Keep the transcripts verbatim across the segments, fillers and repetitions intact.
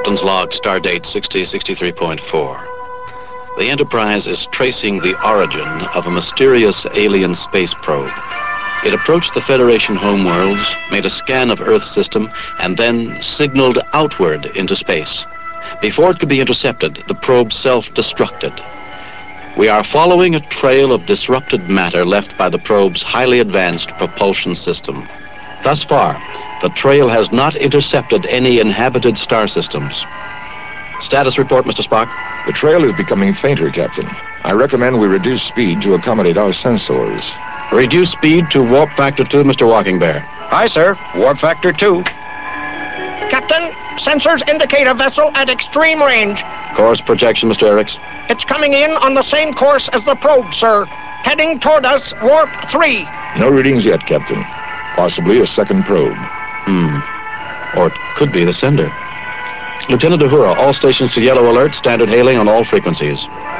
Captain's log, stardate sixty sixty-three point four. The Enterprise is tracing the origin of a mysterious alien space probe. It approached the Federation homeworlds, made a scan of Earth's system, and then signaled outward into space. Before it could be intercepted, the probe self-destructed. We are following a trail of disrupted matter left by the probe's highly advanced propulsion system. Thus far, the trail has not intercepted any inhabited star systems. Status report, Mister Spock. The trail is becoming fainter, Captain. I recommend we reduce speed to accommodate our sensors. Reduce speed to warp factor two, Mister Walking Bear. Aye, sir. Warp factor two. Captain, sensors indicate a vessel at extreme range. Course projection, Mister Eriks. It's coming in on the same course as the probe, sir. Heading toward us, warp three. No readings yet, Captain. Possibly a second probe. Hmm. Or it could be the sender. Lieutenant Uhura, all stations to yellow alert, standard hailing on all frequencies.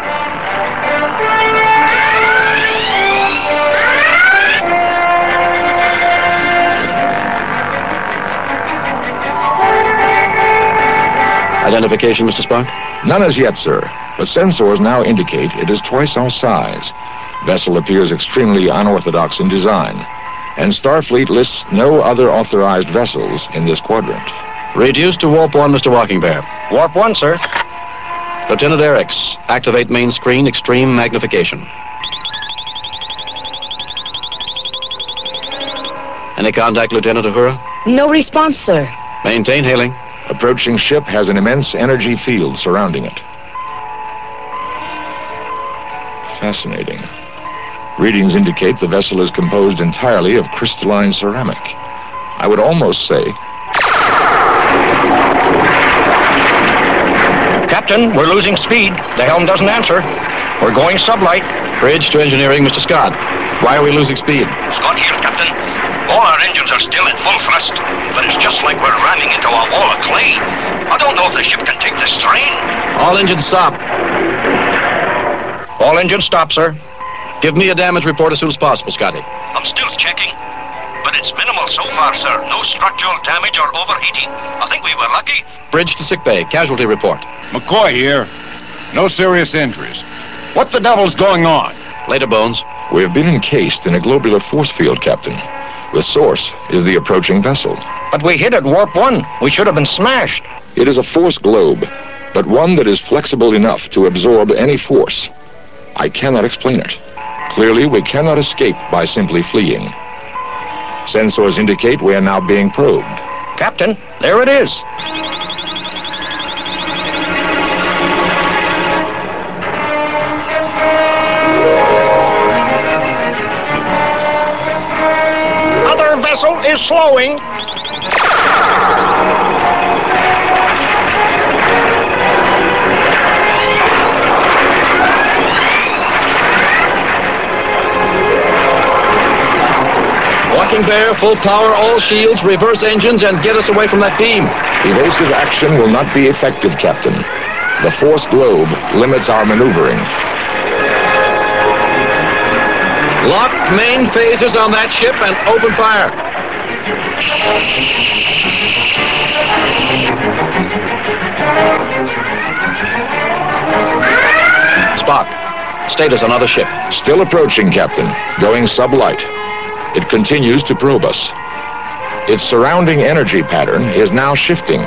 Identification, Mister Spock? None as yet, sir. But sensors now indicate it is twice our size. Vessel appears extremely unorthodox in design. And Starfleet lists no other authorized vessels in this quadrant. Reduce to warp one, Mister Walking Bear. Warp one, sir. Lieutenant Eriks, activate main screen, extreme magnification. Any contact, Lieutenant Uhura? No response, sir. Maintain hailing. Approaching ship has an immense energy field surrounding it. Fascinating. Readings indicate the vessel is composed entirely of crystalline ceramic. I would almost say... Captain, we're losing speed. The helm doesn't answer. We're going sublight. Bridge to engineering, Mister Scott. Why are we losing speed? Scott here, Captain. All our engines are still at full thrust, but it's just like we're ramming into a wall of clay. I don't know if the ship can take the strain. All engines stop. All engines stop, sir. Give me a damage report as soon as possible, Scotty. I'm still checking, but it's minimal so far, sir. No structural damage or overheating. I think we were lucky. Bridge to sickbay. Casualty report. McCoy here. No serious injuries. What the devil's going on? Later, Bones. We have been encased in a globular force field, Captain. The source is the approaching vessel. But we hit at warp one. We should have been smashed. It is a force globe, but one that is flexible enough to absorb any force. I cannot explain it. Clearly, we cannot escape by simply fleeing. Sensors indicate we are now being probed. Captain, there it is. Other vessel is slowing. Walking Bear, full power, all shields, reverse engines, and get us away from that beam. Evasive action will not be effective, Captain. The force globe limits our maneuvering. Lock main phasers on that ship and open fire. Spock, status on other ship. Still approaching, Captain. Going sublight. It continues to probe us. Its surrounding energy pattern is now shifting.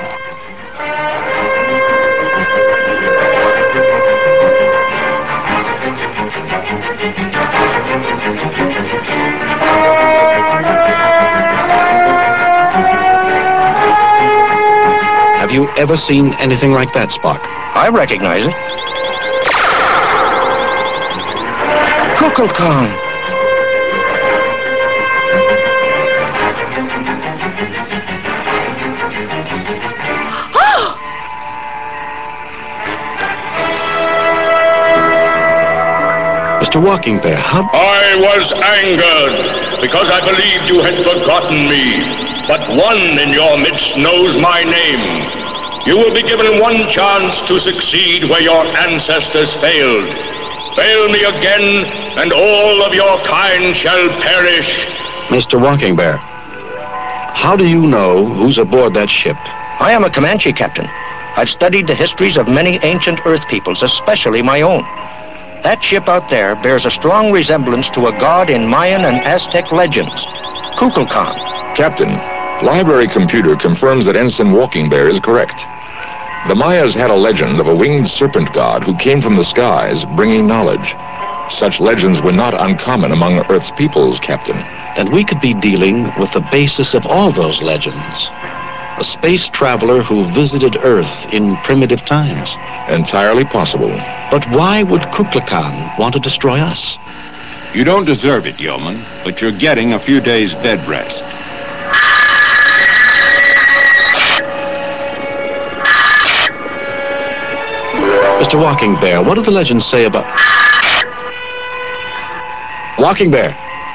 Have you ever seen anything like that, Spock? I recognize it. Kukulkan. Mister Walking Bear, how... I was angered because I believed you had forgotten me. But one in your midst knows my name. You will be given one chance to succeed where your ancestors failed. Fail me again, and all of your kind shall perish. Mister Walking Bear, how do you know who's aboard that ship? I am a Comanche, Captain. I've studied the histories of many ancient Earth peoples, especially my own. That ship out there bears a strong resemblance to a god in Mayan and Aztec legends, Kukulkan. Captain, library computer confirms that Ensign Walking Bear is correct. The Mayas had a legend of a winged serpent god who came from the skies bringing knowledge. Such legends were not uncommon among Earth's peoples, Captain. And we could be dealing with the basis of all those legends. A space traveler who visited Earth in primitive times. Entirely possible. But why would Kukulkan want to destroy us? You don't deserve it, Yeoman, but you're getting a few days' bed rest. Mister Walking Bear, what do the legends say about... Walking Bear!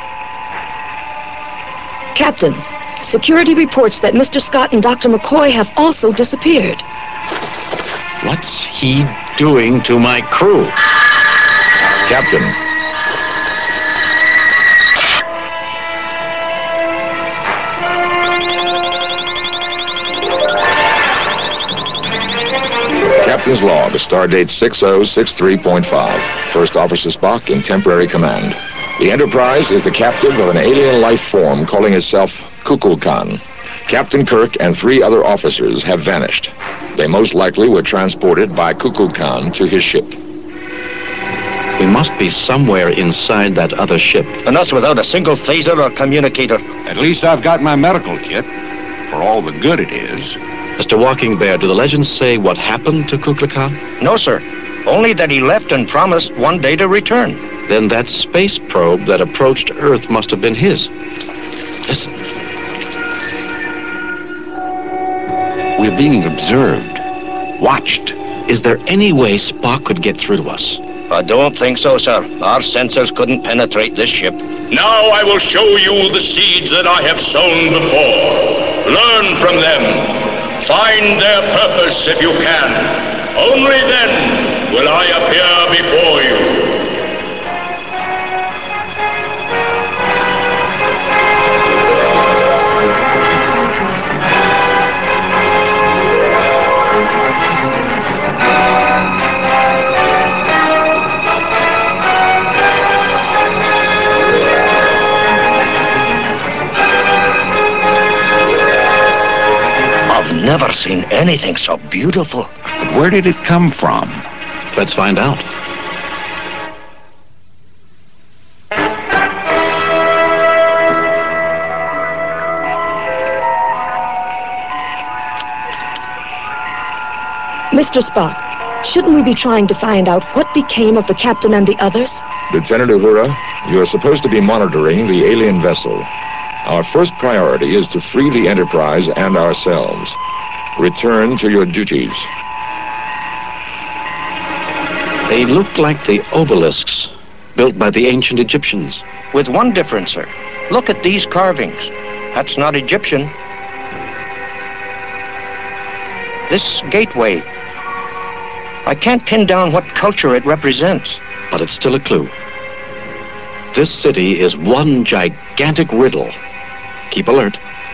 Captain, security reports that Mister Scott and Doctor McCoy have also disappeared. What's he doing to my crew? Captain. Captain's log, stardate six oh six three point five. First Officer Spock in temporary command. The Enterprise is the captive of an alien life form calling itself Kukulkan. Captain Kirk and three other officers have vanished. They most likely were transported by Kukulkan to his ship. We must be somewhere inside that other ship. And us without a single phaser or communicator. At least I've got my medical kit, for all the good it is. Mister Walking Bear, do the legends say what happened to Kukulkan? No, sir. Only that he left and promised one day to return. Then that space probe that approached Earth must have been his. Listen. We're being observed, watched. Is there any way Spock could get through to us? I don't think so, sir. Our sensors couldn't penetrate this ship. Now I will show you the seeds that I have sown before. Learn from them. Find their purpose if you can. Only then will I appear before you. Never seen anything so beautiful. But where did it come from? Let's find out. Mister Spock, shouldn't we be trying to find out what became of the captain and the others? Lieutenant Uhura, you are supposed to be monitoring the alien vessel. Our first priority is to free the Enterprise and ourselves. Return to your duties. They look like the obelisks built by the ancient Egyptians. With one difference, sir. Look at these carvings. That's not Egyptian. This gateway, I can't pin down what culture it represents. But it's still a clue. This city is one gigantic riddle. Keep alert.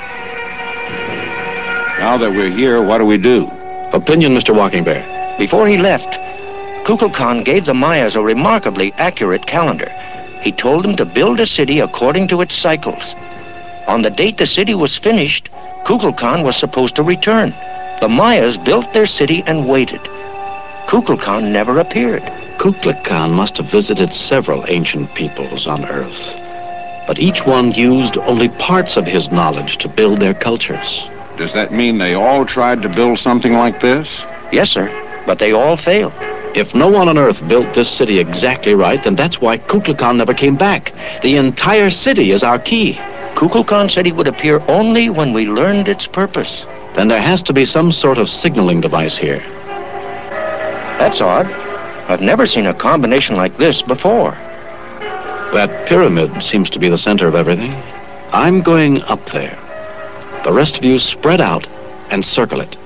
Now that we're here, what do we do? Opinion, Mister Walking Bear. Before he left, Kukulkan gave the Mayas a remarkably accurate calendar. He told them to build a city according to its cycles. On the date the city was finished, Kukulkan was supposed to return. The Mayas built their city and waited. Kukulkan never appeared. Kukulkan must have visited several ancient peoples on Earth. But each one used only parts of his knowledge to build their cultures. Does that mean they all tried to build something like this? Yes, sir, but they all failed. If no one on Earth built this city exactly right, then that's why Kukulkan never came back. The entire city is our key. Kukulkan said he would appear only when we learned its purpose. Then there has to be some sort of signaling device here. That's odd. I've never seen a combination like this before. That pyramid seems to be the center of everything. I'm going up there. The rest of you spread out and circle it.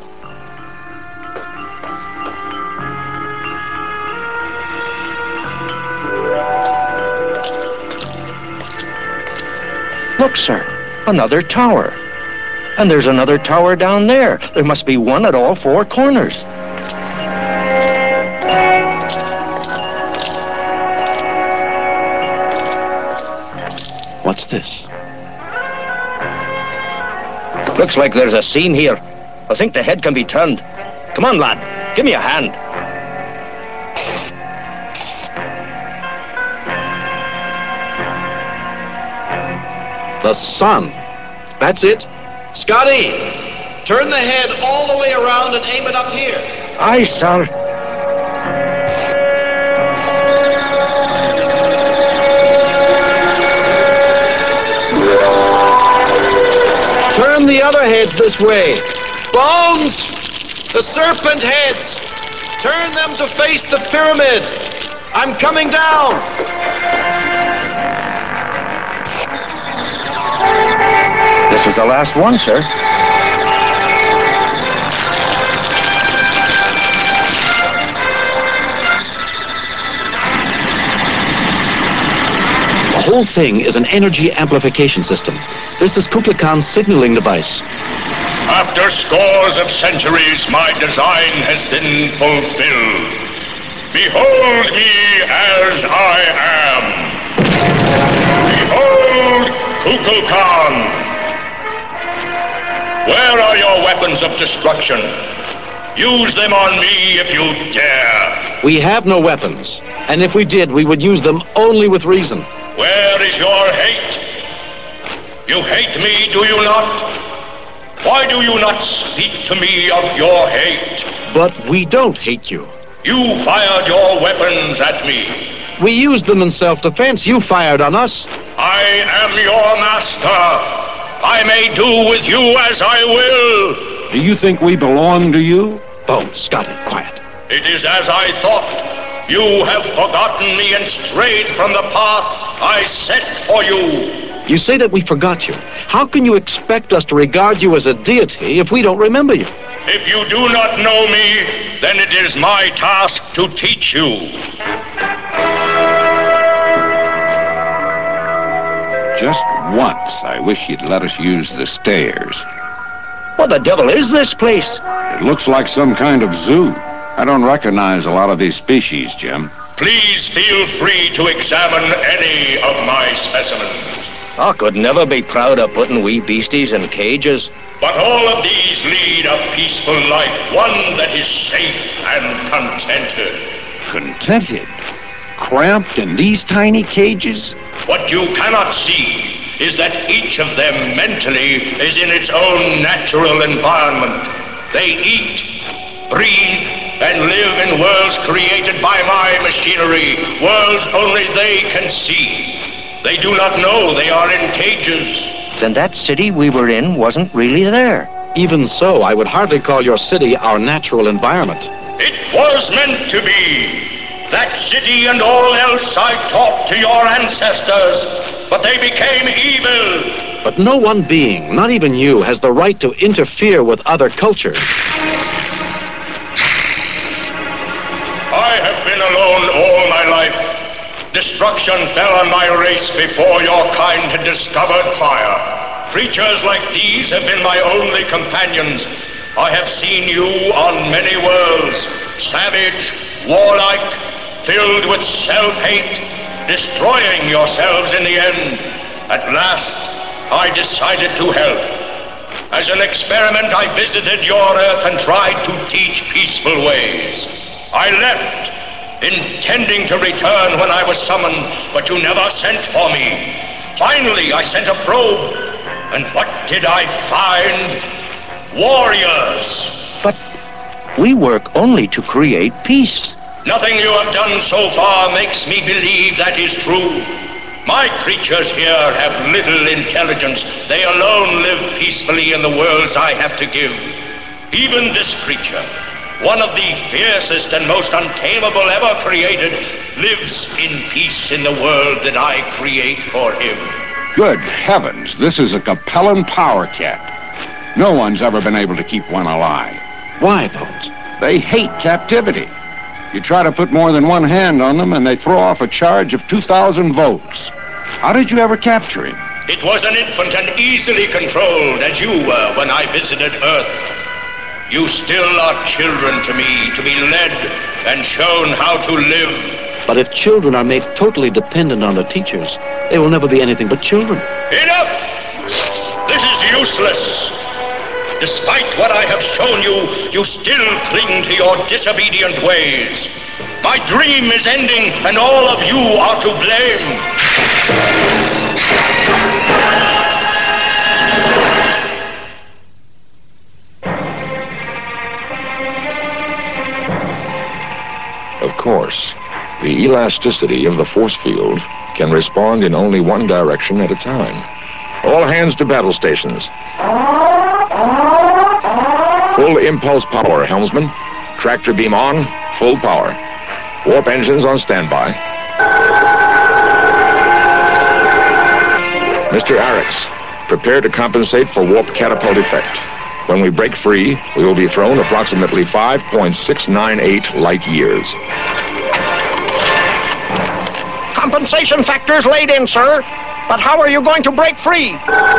Look, sir, another tower. And there's another tower down there. There must be one at all four corners. What's this? Looks like there's a seam here. I think the head can be turned. Come on, lad. Give me a hand. The sun. That's it. Scotty, turn the head all the way around and aim it up here. Aye, sir. Turn the other heads this way. Bones! The serpent heads! Turn them to face the pyramid. I'm coming down. This is the last one, sir. The whole thing is an energy amplification system. This is Kublai Khan's signaling device. After scores of centuries, my design has been fulfilled. Behold me as I am. Behold Kukulkan. Khan. Where are your weapons of destruction? Use them on me if you dare. We have no weapons, and if we did, we would use them only with reason. Where is your hate? You hate me, do you not? Why do you not speak to me of your hate? But we don't hate you. You fired your weapons at me. We used them in self-defense. You fired on us. I am your master. I may do with you as I will. Do you think we belong to you? Bones, Scotty, quiet. It is as I thought. You have forgotten me and strayed from the path I set for you. You say that we forgot you. How can you expect us to regard you as a deity if we don't remember you? If you do not know me, then it is my task to teach you. Just once, I wish you'd let us use the stairs. What the devil is this place? It looks like some kind of zoo. I don't recognize a lot of these species, Jim. Please feel free to examine any of my specimens. I could never be proud of putting wee beasties in cages. But all of these lead a peaceful life, one that is safe and contented. Contented? Cramped in these tiny cages? What you cannot see is that each of them mentally is in its own natural environment. They eat, breathe, and live in worlds created by my machinery, worlds only they can see. They do not know they are in cages. Then that city we were in wasn't really there. Even so, I would hardly call your city our natural environment. It was meant to be. That city and all else I taught to your ancestors, but they became evil. But no one being, not even you, has the right to interfere with other cultures. I have been alone all my life. Destruction fell on my race before your kind had discovered fire. Creatures like these have been my only companions. I have seen you on many worlds, savage, warlike, filled with self-hate, destroying yourselves in the end. At last, I decided to help. As an experiment, I visited your Earth and tried to teach peaceful ways. I left, intending to return when I was summoned, but you never sent for me. Finally, I sent a probe, and what did I find? Warriors! But we work only to create peace. Nothing you have done so far makes me believe that is true. My creatures here have little intelligence. They alone live peacefully in the worlds I have to give. Even this creature, one of the fiercest and most untamable ever created, lives in peace in the world that I create for him. Good heavens, this is a Capellan power cat. No one's ever been able to keep one alive. Why, Bones? They hate captivity. You try to put more than one hand on them and they throw off a charge of two thousand volts. How did you ever capture him? It was an infant and easily controlled, as you were when I visited Earth. You still are children to me, to be led and shown how to live. But if children are made totally dependent on the teachers, They will never be anything but children. Enough! This is useless. Despite what I have shown you, you still cling to your disobedient ways. My dream is ending, and all of you are to blame. Of course, the elasticity of the force field can respond in only one direction at a time. All hands to battle stations. Full impulse power, helmsman. Tractor beam on, full power. Warp engines on standby. Mister Arix, prepare to compensate for warp catapult effect. When we break free, we will be thrown approximately five point six nine eight light years. Compensation factors laid in, sir. But how are you going to break free?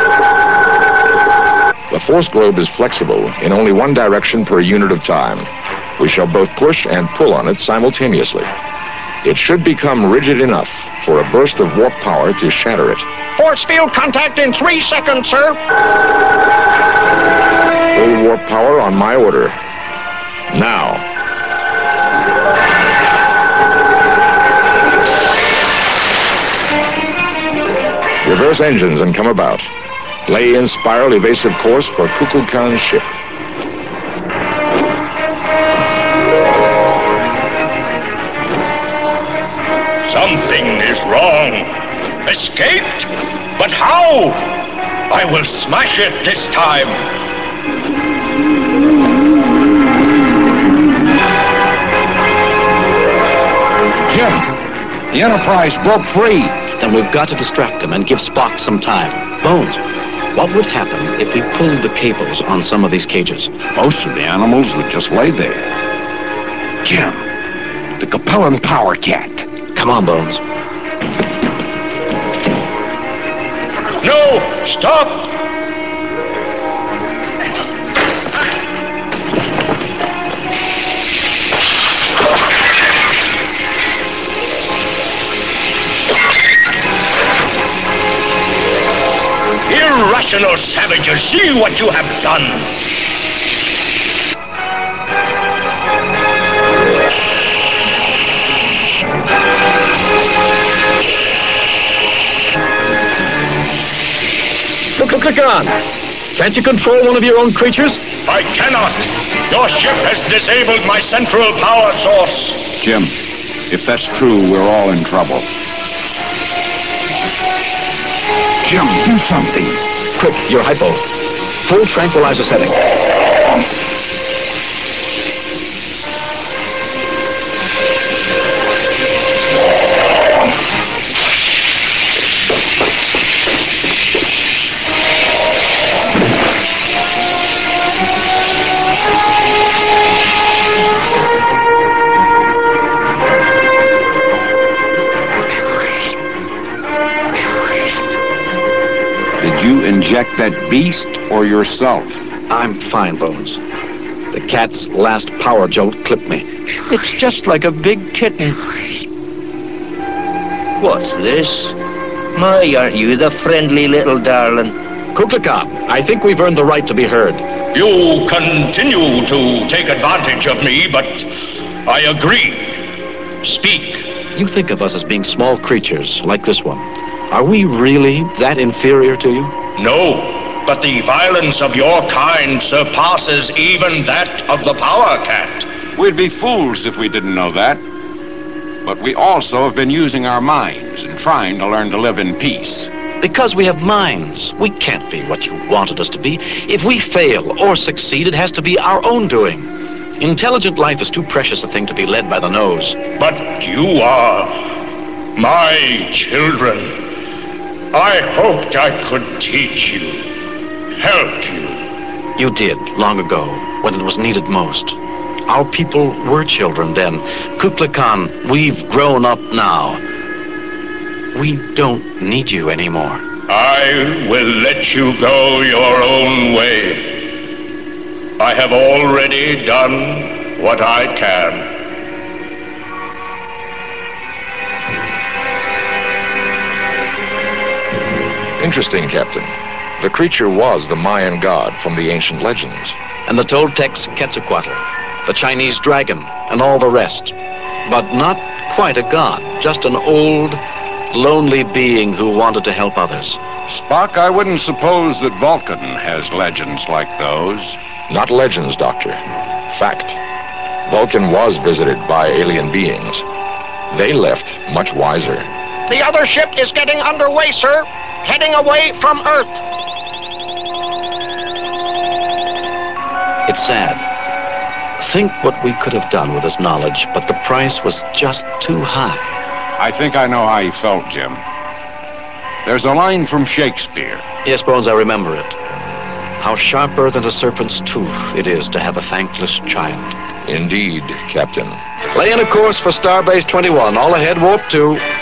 The force globe is flexible in only one direction per unit of time. We shall both push and pull on it simultaneously. It should become rigid enough for a burst of warp power to shatter it. Force field contact in three seconds, sir. Full warp power on my order. Now. Reverse engines and come about. Lay in spiral evasive course for Kukulkan's ship. Something is wrong. Escaped? But how? I will smash it this time. Jim, the Enterprise broke free. Then we've got to distract him and give Spock some time. Bones, what would happen if we pulled the cables on some of these cages? Most of the animals would just lay there. Jim, the Capellan power cat. Come on, Bones. No! Stop! Irrational savages, see what you have done! Kukulkan, can't you control one of your own creatures? I cannot! Your ship has disabled my central power source! Jim, if that's true, we're all in trouble. Jim, do something. Quick, your hypo. Full tranquilizer setting. Did you inject that beast or yourself? I'm fine, Bones. The cat's last power jolt clipped me. It's just like a big kitten. What's this? My, aren't you the friendly little darling? Kukulkan, I think we've earned the right to be heard. You continue to take advantage of me, but I agree. Speak. You think of us as being small creatures like this one. Are we really that inferior to you? No, but the violence of your kind surpasses even that of the Power Cat. We'd be fools if we didn't know that. But we also have been using our minds and trying to learn to live in peace. Because we have minds, we can't be what you wanted us to be. If we fail or succeed, it has to be our own doing. Intelligent life is too precious a thing to be led by the nose. But you are my children. I hoped I could teach you, help you. You did, long ago, when it was needed most. Our people were children then. Kukulkan, we've grown up now. We don't need you anymore. I will let you go your own way. I have already done what I can. Interesting, Captain. The creature was the Mayan god from the ancient legends. And the Toltecs Quetzalcoatl, the Chinese dragon, and all the rest. But not quite a god, just an old, lonely being who wanted to help others. Spock, I wouldn't suppose that Vulcan has legends like those. Not legends, Doctor. Fact. Vulcan was visited by alien beings. They left much wiser. The other ship is getting underway, sir. Heading away from Earth. It's sad. Think what we could have done with this knowledge, but the price was just too high. I think I know how you felt, Jim. There's a line from Shakespeare. Yes, Bones, I remember it. How sharper than a serpent's tooth it is to have a thankless child. Indeed, Captain. Lay in a course for Starbase twenty-one. All ahead, warp two.